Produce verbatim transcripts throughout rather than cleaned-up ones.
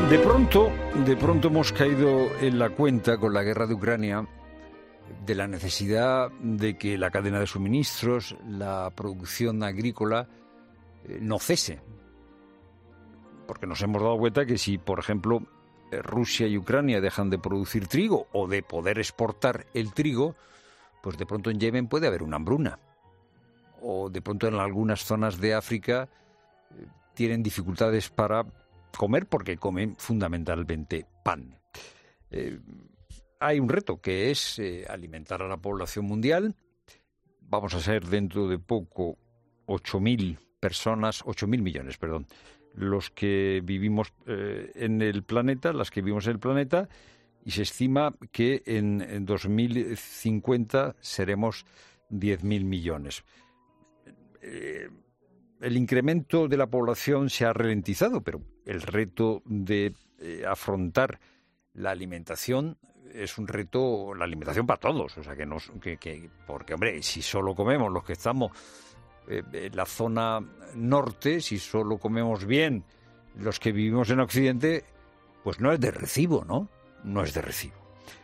De pronto, de pronto hemos caído en la cuenta con la guerra de Ucrania de la necesidad de que la cadena de suministros, la producción agrícola, eh, no cese. Porque nos hemos dado cuenta que si, por ejemplo, eh, Rusia y Ucrania dejan de producir trigo o de poder exportar el trigo, pues de pronto en Yemen puede haber una hambruna. O de pronto en algunas zonas de África eh, tienen dificultades para comer porque comen fundamentalmente pan. Eh, hay un reto que es eh, alimentar a la población mundial. Vamos a ser dentro de poco ocho mil personas, ocho mil millones, perdón, los que vivimos eh, en el planeta, las que vivimos en el planeta, y se estima que en, en dos mil cincuenta seremos diez mil millones. Eh, el incremento de la población se ha ralentizado, pero el reto de eh, afrontar la alimentación es un reto, la alimentación para todos, o sea que no, que, que porque hombre, si solo comemos los que estamos eh, en la zona norte, si solo comemos bien los que vivimos en Occidente, pues no es de recibo, ¿no? No es de recibo.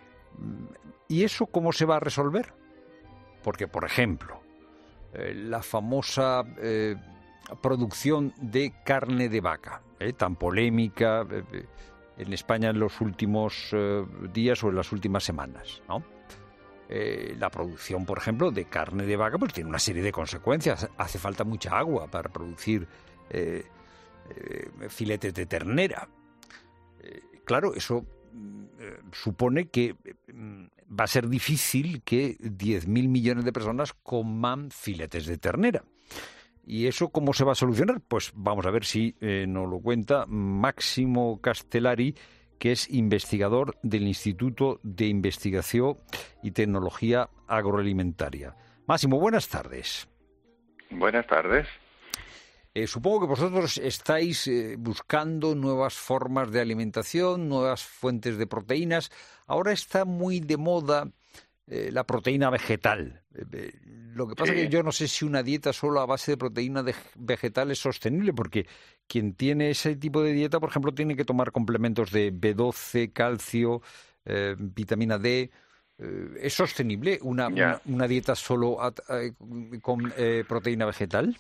¿Y eso cómo se va a resolver? Porque, por ejemplo, eh, la famosa eh, producción de carne de vaca, eh, tan polémica eh, en España en los últimos eh, días o en las últimas semanas, ¿no? Eh, la producción, por ejemplo, de carne de vaca, pues tiene una serie de consecuencias. Hace falta mucha agua para producir eh, eh, filetes de ternera. Eh, claro, eso eh, supone que eh, va a ser difícil que diez mil millones de personas coman filetes de ternera. ¿Y eso cómo se va a solucionar? Pues vamos a ver si eh, nos lo cuenta Máximo Castellari, que es investigador del Instituto de Investigación y Tecnología Agroalimentaria. Máximo, buenas tardes. Buenas tardes. Eh, supongo que vosotros estáis eh, buscando nuevas formas de alimentación, nuevas fuentes de proteínas. Ahora está muy de moda eh, la proteína vegetal. Eh, lo que pasa es sí. que yo no sé si una dieta solo a base de proteína de vegetal es sostenible, porque quien tiene ese tipo de dieta, por ejemplo, tiene que tomar complementos de B doce, calcio, eh, vitamina D. Eh, ¿Es sostenible una, una, una dieta solo a, a, con eh, proteína vegetal?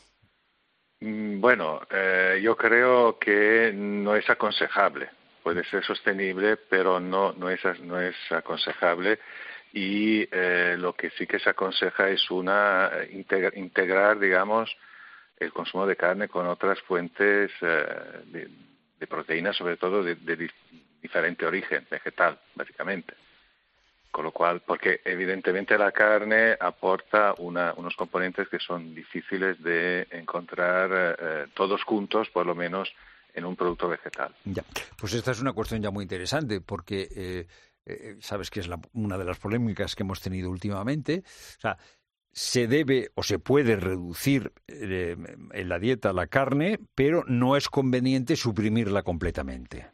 Bueno, eh, yo creo que no es aconsejable. Puede ser sostenible, pero no, no, es, no es aconsejable. Y eh, lo que sí que se aconseja es una integrar, integrar, digamos, el consumo de carne con otras fuentes eh, de, de proteínas, sobre todo de, de diferente origen, vegetal, básicamente. Con lo cual, porque evidentemente la carne aporta una, unos componentes que son difíciles de encontrar eh, todos juntos, por lo menos, en un producto vegetal. Ya, pues esta es una cuestión ya muy interesante, porque eh, eh, sabes que es la, una de las polémicas que hemos tenido últimamente. O sea, se debe o se puede reducir eh, en la dieta la carne, pero no es conveniente suprimirla completamente.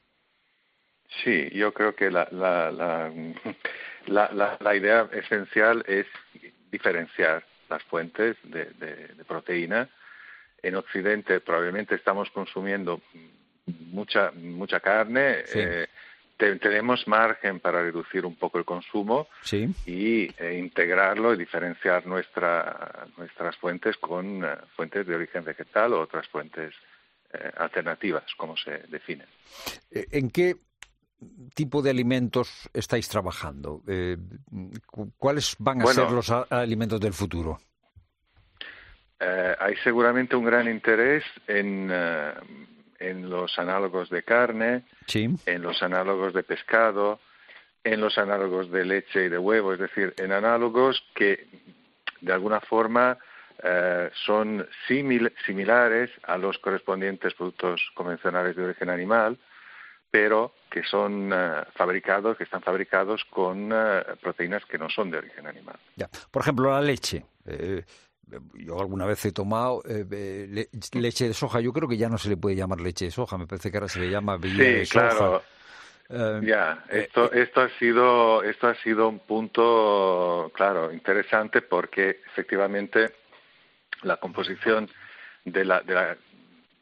Sí, yo creo que la, la, la, la, la, la idea esencial es diferenciar las fuentes de, de, de proteína. En Occidente probablemente estamos consumiendo mucha mucha carne. Sí. Eh, te, tenemos margen para reducir un poco el consumo sí. y eh, integrarlo y diferenciar nuestra, nuestras fuentes con uh, fuentes de origen vegetal o otras fuentes eh, alternativas, como se definen. ¿En qué tipo de alimentos estáis trabajando? Eh, ¿Cuáles van a bueno, ser los a- alimentos del futuro? Eh, hay seguramente un gran interés en, uh, en los análogos de carne, sí. en los análogos de pescado, en los análogos de leche y de huevo, es decir, en análogos que de alguna forma uh, son simil- similares a los correspondientes productos convencionales de origen animal, pero que son uh, fabricados, que están fabricados con uh, proteínas que no son de origen animal. Ya. Por ejemplo, la leche. Eh, yo alguna vez he tomado eh, le, leche de soja. Yo creo que ya no se le puede llamar leche de soja. Me parece que ahora se le llama bebida sí, de soja. Claro. Uh, ya, esto, eh, esto ha sido, esto ha sido un punto, claro, interesante porque efectivamente la composición de la, de la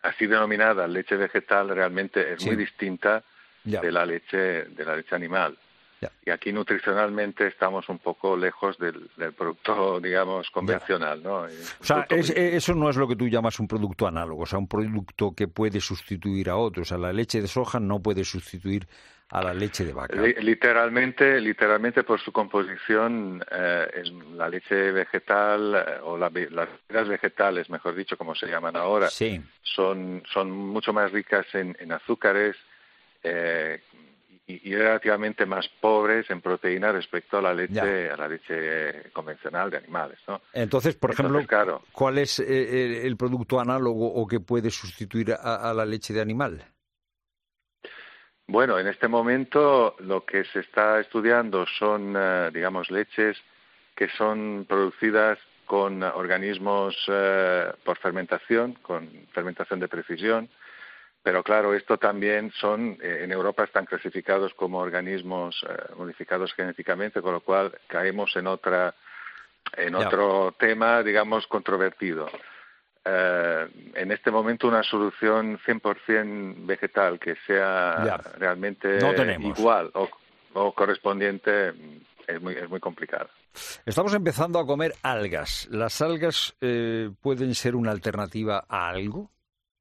así denominada leche vegetal realmente es sí. muy distinta Ya. de la leche de la leche animal. Ya. Y aquí nutricionalmente estamos un poco lejos del, del producto, digamos, convencional, ¿no? O sea, es, eso no es lo que tú llamas un producto análogo, o sea, un producto que puede sustituir a otro. O sea, la leche de soja no puede sustituir a la leche de vaca. Literalmente, literalmente por su composición, eh, es la leche vegetal eh, o la, las bebidas vegetales, mejor dicho, como se llaman ahora, sí. son, son mucho más ricas en, en azúcares, eh, y, y relativamente más pobres en proteína respecto a la leche ya. a la leche convencional de animales, ¿no? Entonces, por Entonces, ejemplo, claro, ¿cuál es eh, el producto análogo o que puede sustituir a, a la leche de animal? Bueno, en este momento lo que se está estudiando son, uh, digamos, leches que son producidas con organismos uh, por fermentación, con fermentación de precisión. Pero claro, esto también son, eh, en Europa están clasificados como organismos eh, modificados genéticamente, con lo cual caemos en otra, en yeah. otro tema, digamos, controvertido. Eh, en este momento una solución cien por ciento vegetal que sea yeah. realmente no igual o, o correspondiente es muy, es muy complicado. Estamos empezando a comer algas. ¿Las algas eh, pueden ser una alternativa a algo?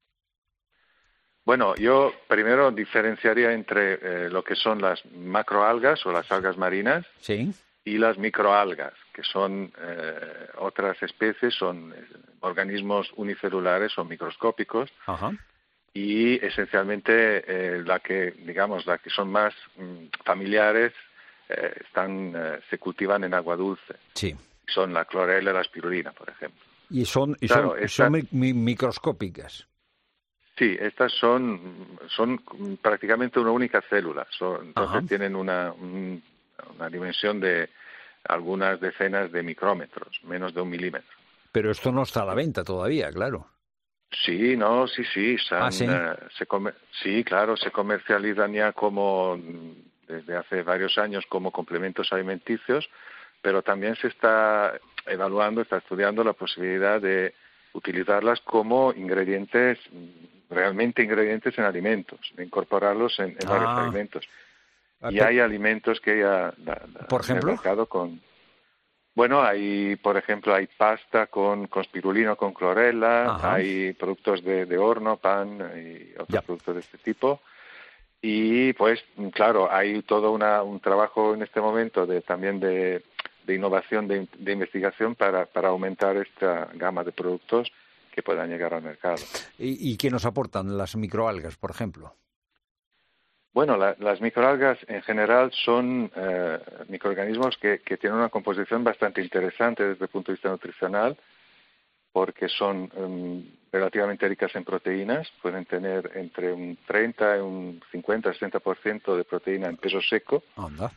Bueno, yo primero diferenciaría entre eh, lo que son las macroalgas o las algas marinas sí. y las microalgas, que son eh, otras especies, son eh, organismos unicelulares o microscópicos. Ajá. Y esencialmente eh, la que, digamos, la que son más mm, familiares eh, están eh, se cultivan en agua dulce. Sí. Son la clorela y la espirulina, por ejemplo. Y son, y claro, son, esta... son mi microscópicas. Sí, estas son, son prácticamente una única célula. Son, entonces Ajá. tienen una, un, una dimensión de algunas decenas de micrómetros, menos de un milímetro. Pero esto no está a la venta todavía, claro. Sí, no, sí, sí. Son, ¿Ah, sí? Uh, se come, sí, claro, se comercializan ya como desde hace varios años como complementos alimenticios, pero también se está evaluando, está estudiando la posibilidad de utilizarlas como ingredientes, realmente ingredientes en alimentos, de incorporarlos en, en ah. varios alimentos. Ah, y hay alimentos que ya da, da, ¿por ejemplo? en el mercado con... Bueno, hay, por ejemplo, hay pasta con, con spirulina, con clorela, Ajá. hay productos de, de horno, pan y otros ya. productos de este tipo. Y, pues, claro, hay todo una, un trabajo en este momento de también de, de innovación, de, de investigación para, para aumentar esta gama de productos que puedan llegar al mercado. ¿Y, y qué nos aportan las microalgas, por ejemplo? Bueno, la, las microalgas en general son eh, microorganismos que, que tienen una composición bastante interesante desde el punto de vista nutricional, porque son um, relativamente ricas en proteínas, pueden tener entre un treinta y un cincuenta, sesenta por ciento de proteína en peso seco. Anda.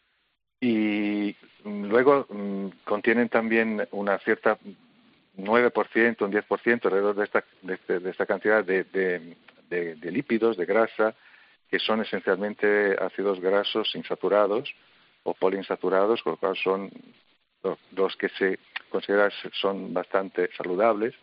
Y um, luego um, contienen también una cierta nueve por ciento, un diez por ciento alrededor de esta, de, este, de esta cantidad de, de, de, de lípidos, de grasa, que son esencialmente ácidos grasos insaturados o poliinsaturados, con lo cual son los, los que se consideran son bastante saludables.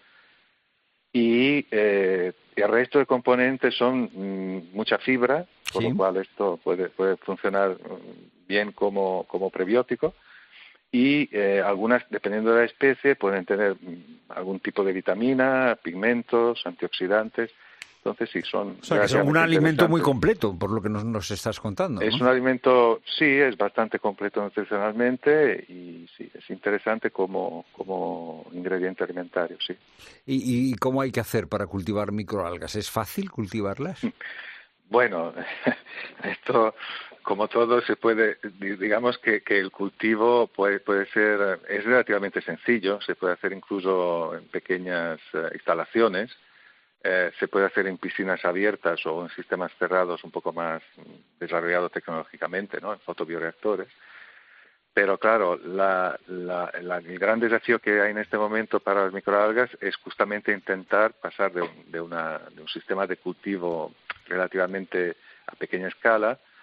Y eh, el resto de componentes son mmm, mucha fibra, por sí. lo cual esto puede, puede funcionar bien como, como prebiótico. Y eh, algunas, dependiendo de la especie, pueden tener algún tipo de vitamina, pigmentos, antioxidantes. Entonces, sí, son... O sea, que son un alimento muy completo, por lo que nos, nos estás contando, ¿no? Es un alimento, sí, es bastante completo nutricionalmente y sí, es interesante como, como ingrediente alimentario, sí. ¿Y, ¿Y cómo hay que hacer para cultivar microalgas? ¿Es fácil cultivarlas? Bueno, esto, como todo, se puede, digamos que, que el cultivo puede, puede ser, es relativamente sencillo, se puede hacer incluso en pequeñas uh, instalaciones. Eh, se puede hacer en piscinas abiertas o en sistemas cerrados un poco más desarrollados tecnológicamente, ¿no? En fotobioreactores. Pero claro, la, la, la, el gran desafío que hay en este momento para las microalgas es justamente intentar pasar de un, de una, de un sistema de cultivo relativamente a pequeña escala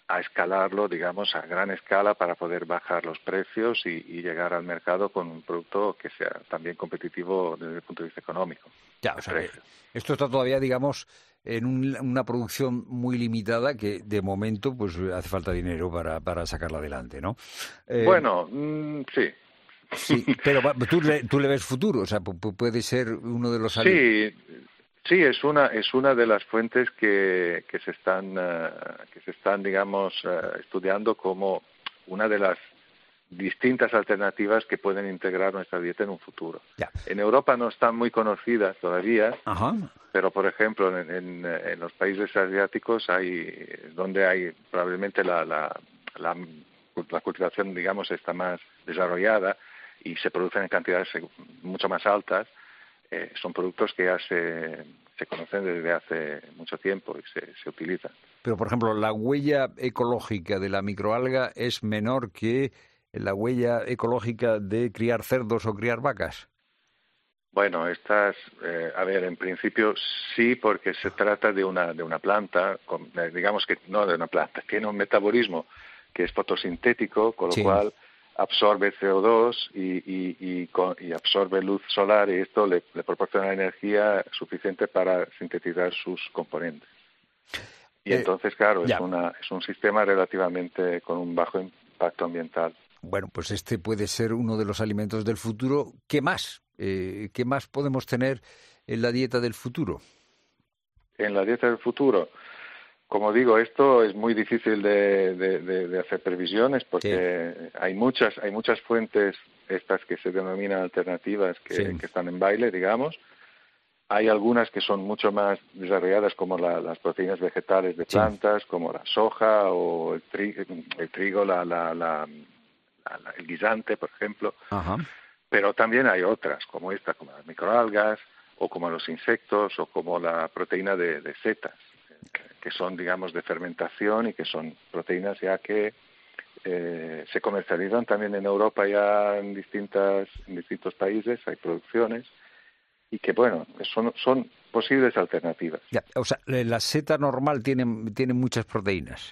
a escalarlo, digamos, a gran escala para poder bajar los precios y, y llegar al mercado con un producto que sea también competitivo desde el punto de vista económico. Ya, o sea que esto está todavía, digamos, en un, una producción muy limitada que de momento pues hace falta dinero para, para sacarla adelante, ¿no? Eh, bueno, mmm, sí. Sí, pero tú le, tú le ves futuro, o sea, puede ser uno de los... Sí, sí, es una es una de las fuentes que, que se están uh, que se están, digamos, uh, estudiando como una de las distintas alternativas que pueden integrar nuestra dieta en un futuro. Ya. En Europa no están muy conocidas todavía, Ajá. pero por ejemplo en, en, en los países asiáticos hay donde hay probablemente la, la, la, la cultivación, digamos, está más desarrollada y se producen en cantidades mucho más altas. Eh, son productos que ya se, se conocen desde hace mucho tiempo y se, se utilizan. Pero, por ejemplo, la huella ecológica de la microalga es menor que la huella ecológica de criar cerdos o criar vacas. Bueno, estas, eh, a ver, en principio sí, porque se trata de una de una planta, con, eh, digamos que no de una planta, tiene un metabolismo que es fotosintético, con lo Sí. cual absorbe C O dos y, y, y, con, y absorbe luz solar y esto le, le proporciona energía suficiente para sintetizar sus componentes. Y eh, entonces, claro, ya. es, una, es un sistema relativamente con un bajo impacto ambiental. Bueno, pues este puede ser uno de los alimentos del futuro. ¿Qué más? Eh, ¿Qué más podemos tener en la dieta del futuro? En la dieta del futuro, como digo, esto es muy difícil de, de, de, de hacer previsiones porque sí. hay muchas hay muchas fuentes, estas que se denominan alternativas, que, sí. que están en baile, digamos. Hay algunas que son mucho más desarrolladas, como la, las proteínas vegetales de plantas, sí. como la soja o el, tri, el trigo, la, la, la, la, el guisante, por ejemplo. Ajá. Pero también hay otras, como esta, como las microalgas, o como los insectos, o como la proteína de, de setas, que son, digamos, de fermentación y que son proteínas ya que eh, se comercializan también en Europa ya en distintas en distintos países, hay producciones, y que, bueno, son, son posibles alternativas. Ya, o sea, la seta normal tiene, tiene muchas proteínas.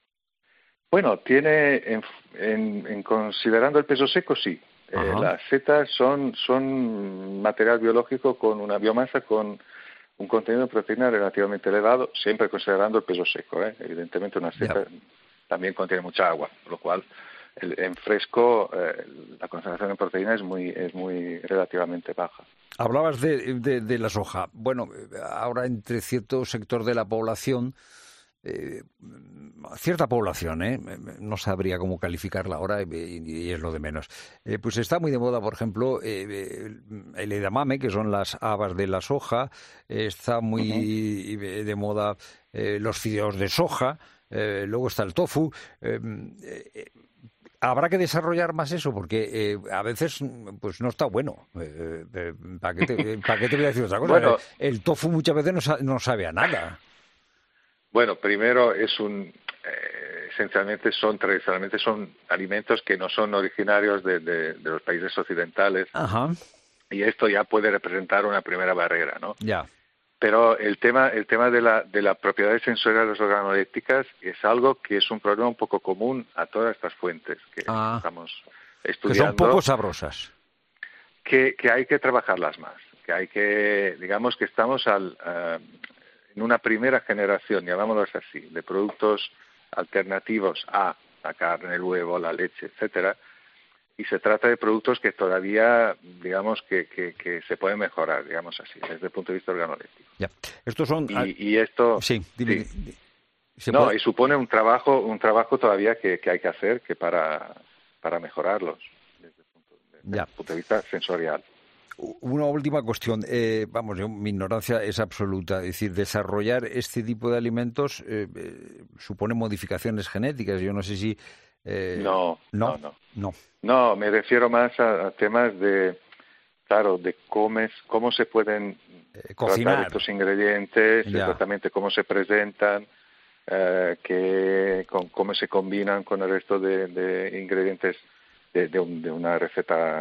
Bueno, tiene, en, en, en considerando el peso seco, sí. Eh, las setas son, son material biológico con una biomasa con un contenido de proteína relativamente elevado, siempre considerando el peso seco. ¿eh? Evidentemente una seta yeah. también contiene mucha agua, por lo cual el, en fresco eh, la concentración de proteína es muy, es muy relativamente baja. Hablabas de, de, de la soja. Bueno, ahora entre cierto sector de la población, eh, cierta población, ¿eh? no sabría cómo calificarla ahora y, y es lo de menos. Eh, pues está muy de moda, por ejemplo, eh, el edamame, que son las habas de la soja. Eh, está muy uh-huh. de moda eh, los fideos de soja. Eh, luego está el tofu. Eh, eh, Habrá que desarrollar más eso, porque eh, a veces pues no está bueno. Eh, eh, ¿Para qué te, ¿para qué te voy a decir otra cosa? Bueno, el, el tofu muchas veces no, sa- no sabe a nada. Bueno, primero es un... Eh, esencialmente son, tradicionalmente son alimentos que no son originarios de, de, de los países occidentales. Ajá. Y esto ya puede representar una primera barrera, ¿no? Ya. Pero el tema, el tema de la, de la propiedades sensoriales organolépticas es algo que es un problema un poco común a todas estas fuentes que ah, estamos estudiando. Que son poco sabrosas. Que, que hay que trabajarlas más. Que hay que, digamos que estamos al, uh, en una primera generación, llamámoslos así, de productos alternativos a la carne, el huevo, la leche, etcétera. Y se trata de productos que todavía, digamos, que, que, que se pueden mejorar, digamos así, desde el punto de vista organoléptico. Ya. Estos son... Y, y esto... Sí, dime, sí. ¿Se no, puede? y supone un trabajo un trabajo todavía que, que hay que hacer que para, para mejorarlos desde el punto, desde el punto de vista sensorial. Una última cuestión. Eh, vamos, yo, mi ignorancia es absoluta. Es decir, desarrollar este tipo de alimentos eh, eh, supone modificaciones genéticas. Yo no sé si... Eh, no, no, no, no, no. No, me refiero más a, a temas de, claro, de cómo, es, cómo se pueden eh, cocinar tratar estos ingredientes, ya. exactamente cómo se presentan, eh, que, con, cómo se combinan con el resto de, de ingredientes de, de, un, de una receta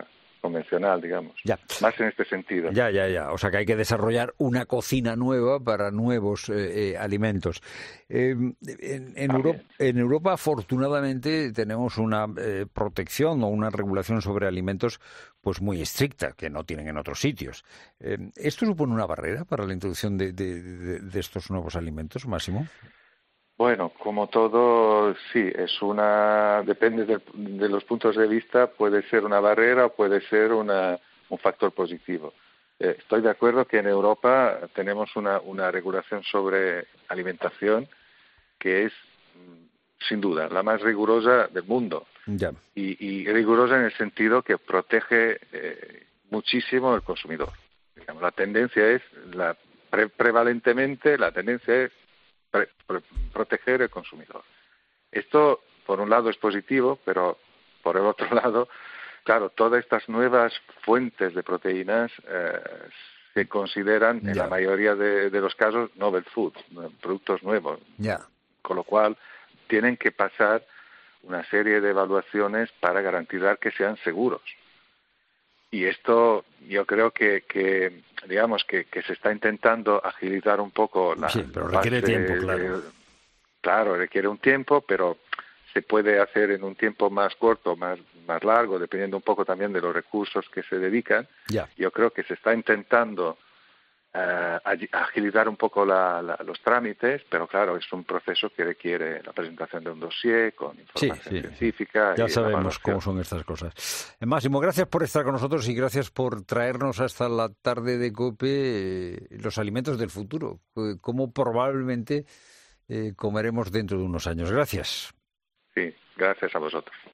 convencional, digamos. Ya. Más en este sentido. Ya, ya, ya. O sea que hay que desarrollar una cocina nueva para nuevos eh, eh, alimentos. Eh, en, en, Europa, en Europa, afortunadamente, tenemos una eh, protección o una regulación sobre alimentos pues muy estricta, que no tienen en otros sitios. Eh, ¿Esto supone una barrera para la introducción de, de, de, de estos nuevos alimentos, Máximo? Bueno, como todo, sí, es una, depende de, de los puntos de vista, puede ser una barrera o puede ser una, un factor positivo. Eh, estoy de acuerdo que en Europa tenemos una, una regulación sobre alimentación que es, sin duda, la más rigurosa del mundo. Ya. Y, y rigurosa en el sentido que protege eh, muchísimo al consumidor. Digamos, la tendencia es, la pre, prevalentemente, la tendencia es Pre, pre, proteger el consumidor. Esto, por un lado, es positivo, pero por el otro lado, claro, todas estas nuevas fuentes de proteínas eh, se consideran, yeah. en la mayoría de, de los casos, novel food, productos nuevos. Yeah. Con lo cual, tienen que pasar una serie de evaluaciones para garantizar que sean seguros. Y esto yo creo que, que digamos, que, que se está intentando agilizar un poco la Sí, pero requiere base, tiempo, claro. De, claro, requiere un tiempo, pero se puede hacer en un tiempo más corto, más, más largo, dependiendo un poco también de los recursos que se dedican. Yeah. Yo creo que se está intentando Uh, agilizar un poco la, la, los trámites, pero claro, es un proceso que requiere la presentación de un dossier con información sí, sí, científica. Sí. Ya y sabemos cómo son estas cosas. Máximo, gracias por estar con nosotros y gracias por traernos hasta la tarde de COPE eh, los alimentos del futuro, eh, cómo probablemente eh, comeremos dentro de unos años. Gracias. Sí, gracias a vosotros.